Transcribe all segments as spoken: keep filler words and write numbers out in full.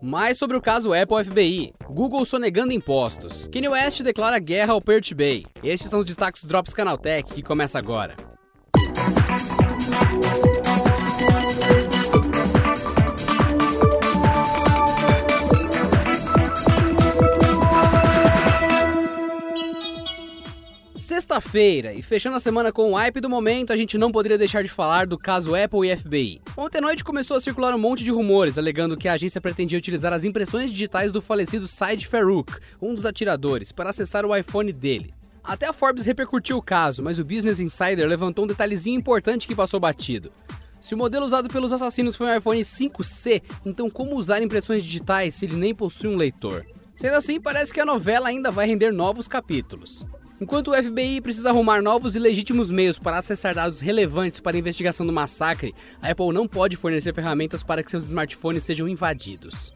Mais sobre o caso Apple F B I, Google sonegando impostos, Kanye West declara guerra ao Pirate Bay. Estes são os destaques do Drops Canaltech, que começa agora. Sexta-feira, e fechando a semana com o hype do momento, a gente não poderia deixar de falar do caso Apple e F B I. Ontem à noite começou a circular um monte de rumores, alegando que a agência pretendia utilizar as impressões digitais do falecido Said Farook, um dos atiradores, para acessar o iPhone dele. Até a Forbes repercutiu o caso, mas o Business Insider levantou um detalhezinho importante que passou batido. Se o modelo usado pelos assassinos foi um iPhone cinco C, então como usar impressões digitais se ele nem possui um leitor? Sendo assim, parece que a novela ainda vai render novos capítulos. Enquanto o F B I precisa arrumar novos e legítimos meios para acessar dados relevantes para a investigação do massacre, a Apple não pode fornecer ferramentas para que seus smartphones sejam invadidos.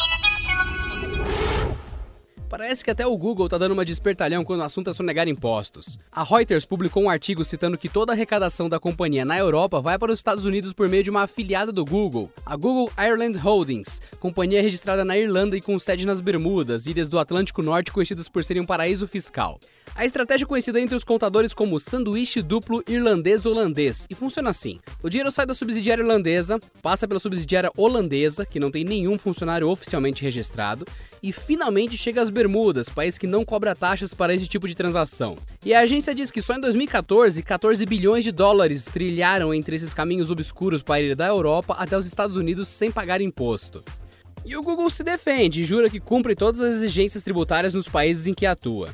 Parece que até o Google tá dando uma de espertalhão quando o assunto é sonegar impostos. A Reuters publicou um artigo citando que toda a arrecadação da companhia na Europa vai para os Estados Unidos por meio de uma afiliada do Google, a Google Ireland Holdings, companhia registrada na Irlanda e com sede nas Bermudas, ilhas do Atlântico Norte conhecidas por serem um paraíso fiscal. A estratégia é conhecida entre os contadores como sanduíche duplo irlandês-holandês, e funciona assim. O dinheiro sai da subsidiária irlandesa, passa pela subsidiária holandesa, que não tem nenhum funcionário oficialmente registrado, e finalmente chega às Bermudas, país que não cobra taxas para esse tipo de transação. E a agência diz que só em dois mil e quatorze, quatorze bilhões de dólares trilharam entre esses caminhos obscuros para ir da Europa até os Estados Unidos sem pagar imposto. E o Google se defende e jura que cumpre todas as exigências tributárias nos países em que atua.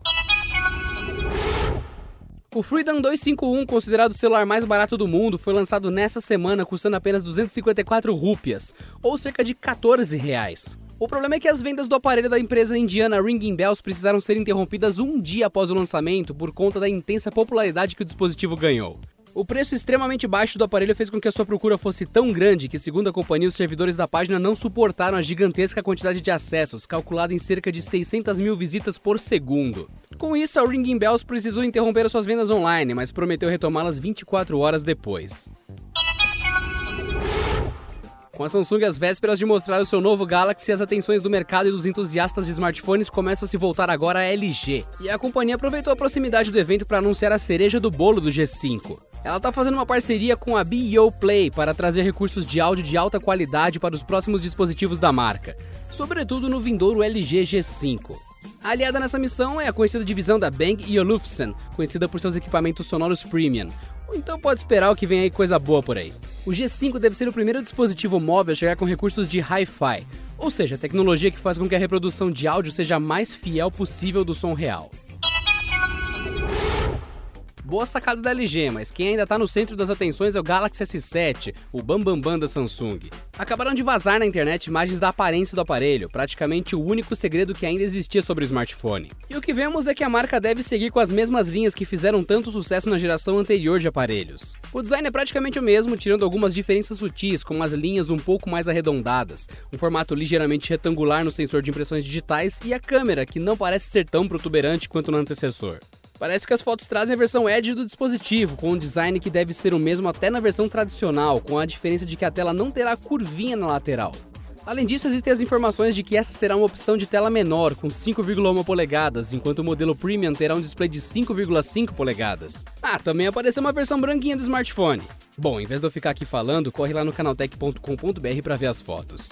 O Freedom dois cinco um, considerado o celular mais barato do mundo, foi lançado nessa semana custando apenas duzentas e cinquenta e quatro rúpias, ou cerca de quatorze reais. O problema é que as vendas do aparelho da empresa indiana Ringing Bells precisaram ser interrompidas um dia após o lançamento por conta da intensa popularidade que o dispositivo ganhou. O preço extremamente baixo do aparelho fez com que a sua procura fosse tão grande que, segundo a companhia, os servidores da página não suportaram a gigantesca quantidade de acessos, calculada em cerca de seiscentas mil visitas por segundo. Com isso, a Ringing Bells precisou interromper as suas vendas online, mas prometeu retomá-las vinte e quatro horas depois. Com a Samsung às vésperas de mostrar o seu novo Galaxy, as atenções do mercado e dos entusiastas de smartphones começam a se voltar agora à L G. E a companhia aproveitou a proximidade do evento para anunciar a cereja do bolo do G cinco. Ela está fazendo uma parceria com a B O Play para trazer recursos de áudio de alta qualidade para os próximos dispositivos da marca, sobretudo no vindouro L G G cinco. A aliada nessa missão é a conhecida divisão da Bang e Olufsen, conhecida por seus equipamentos sonoros premium. Então pode esperar o que vem aí coisa boa por aí. O G cinco deve ser o primeiro dispositivo móvel a chegar com recursos de Hi-Fi, ou seja, tecnologia que faz com que a reprodução de áudio seja a mais fiel possível do som real. Boa sacada da L G, mas quem ainda tá no centro das atenções é o Galaxy S sete, o bambambam bam, bam da Samsung. Acabaram de vazar na internet imagens da aparência do aparelho, praticamente o único segredo que ainda existia sobre o smartphone. E o que vemos é que a marca deve seguir com as mesmas linhas que fizeram tanto sucesso na geração anterior de aparelhos. O design é praticamente o mesmo, tirando algumas diferenças sutis, como as linhas um pouco mais arredondadas, um formato ligeiramente retangular no sensor de impressões digitais e a câmera, que não parece ser tão protuberante quanto no antecessor. Parece que as fotos trazem a versão Edge do dispositivo, com um design que deve ser o mesmo até na versão tradicional, com a diferença de que a tela não terá curvinha na lateral. Além disso, existem as informações de que essa será uma opção de tela menor, com cinco vírgula um polegadas, enquanto o modelo Premium terá um display de cinco vírgula cinco polegadas. Ah, também apareceu uma versão branquinha do smartphone. Bom, em vez de eu ficar aqui falando, corre lá no canaltech ponto com ponto b r para ver as fotos.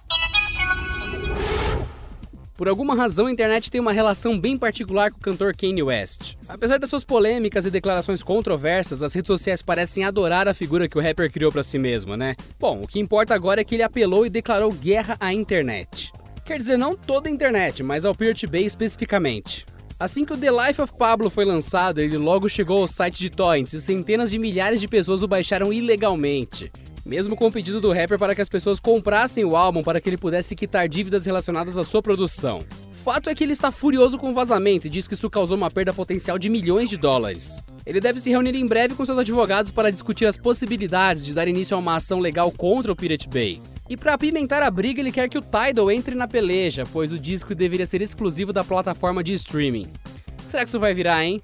Por alguma razão, a internet tem uma relação bem particular com o cantor Kanye West. Apesar das suas polêmicas e declarações controversas, as redes sociais parecem adorar a figura que o rapper criou pra si mesmo, né? Bom, o que importa agora é que ele apelou e declarou guerra à internet. Quer dizer, não toda a internet, mas ao Pirate Bay especificamente. Assim que o The Life of Pablo foi lançado, ele logo chegou ao site de torrents e centenas de milhares de pessoas o baixaram ilegalmente. Mesmo com o pedido do rapper para que as pessoas comprassem o álbum para que ele pudesse quitar dívidas relacionadas à sua produção. Fato é que ele está furioso com o vazamento e diz que isso causou uma perda potencial de milhões de dólares. Ele deve se reunir em breve com seus advogados para discutir as possibilidades de dar início a uma ação legal contra o Pirate Bay. E para apimentar a briga, ele quer que o Tidal entre na peleja, pois o disco deveria ser exclusivo da plataforma de streaming. Será que isso vai virar, hein?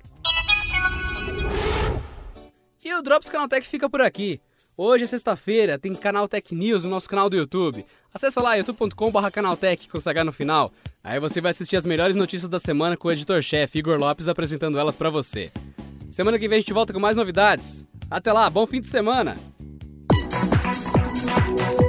E o Drops Canaltech fica por aqui. Hoje é sexta-feira, tem Canaltech News no nosso canal do YouTube. Acessa lá youtube ponto com barra canaltech com C H no final. Aí você vai assistir as melhores notícias da semana com o editor-chefe Igor Lopes apresentando elas pra você. Semana que vem a gente volta com mais novidades. Até lá, bom fim de semana!